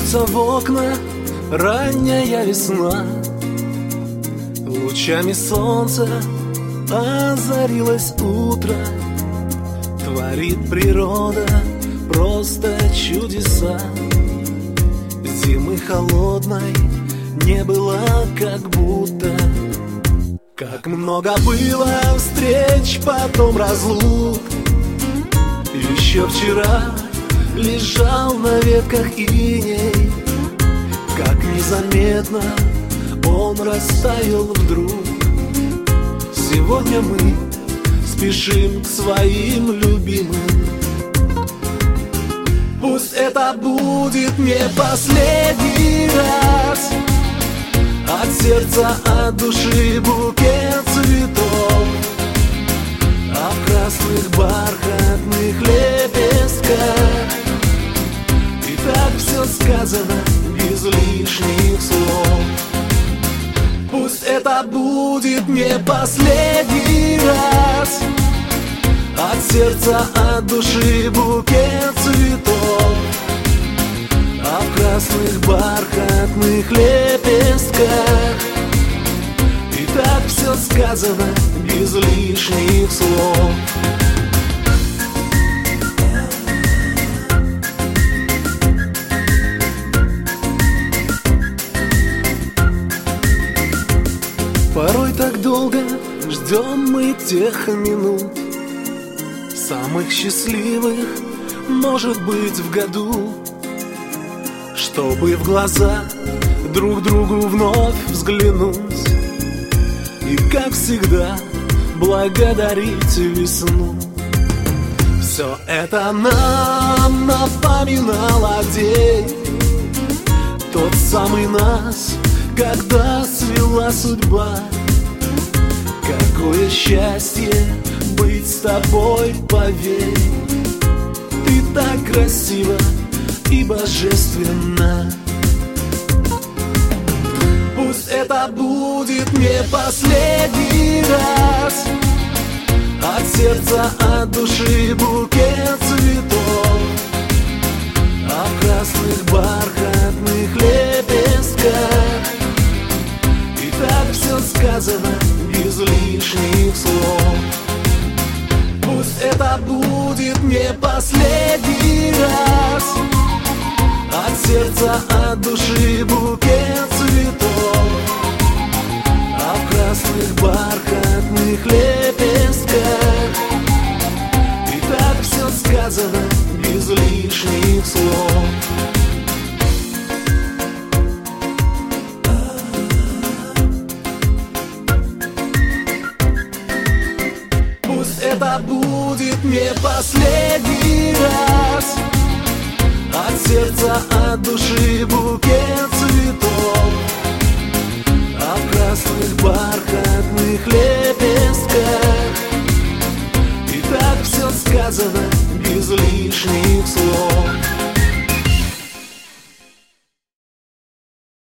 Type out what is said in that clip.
Стучится в окна ранняя весна, лучами солнца озарилось утро. Творит природа просто чудеса. Зимы холодной не было как будто. Как много было встреч, потом разлук. Еще вчера лежал на ветках иней, как незаметно он растаял вдруг. Сегодня мы спешим к своим любимым. Пусть это будет не последний раз. От сердца, от души букет цветов, а в красных бархатных лепестках и так все сказано без лишних слов. Пусть это будет не последний раз. От сердца, от души букет цветов, а в красных бархатных лепестках и так все сказано без лишних слов. Порой так долго ждем мы тех минут, самых счастливых, может быть, в году, чтобы в глаза друг другу вновь взглянуть и, как всегда, благодарить весну. Все это нам напоминало день, тот самый нас, когда свела судьба. Какое счастье быть с тобой, поверь. Ты так красива и божественна. Пусть это будет не последний раз. От сердца, от души букет цветов, а в красных бархатных лепестках и так все сказано без лишних слов. Пусть это будет не последний раз. От сердца, от души букет цветов, а в красных бархатных лепестках и так все сказано без лишних слов. Пусть это будет не последний раз. От сердца, от души букет цветов,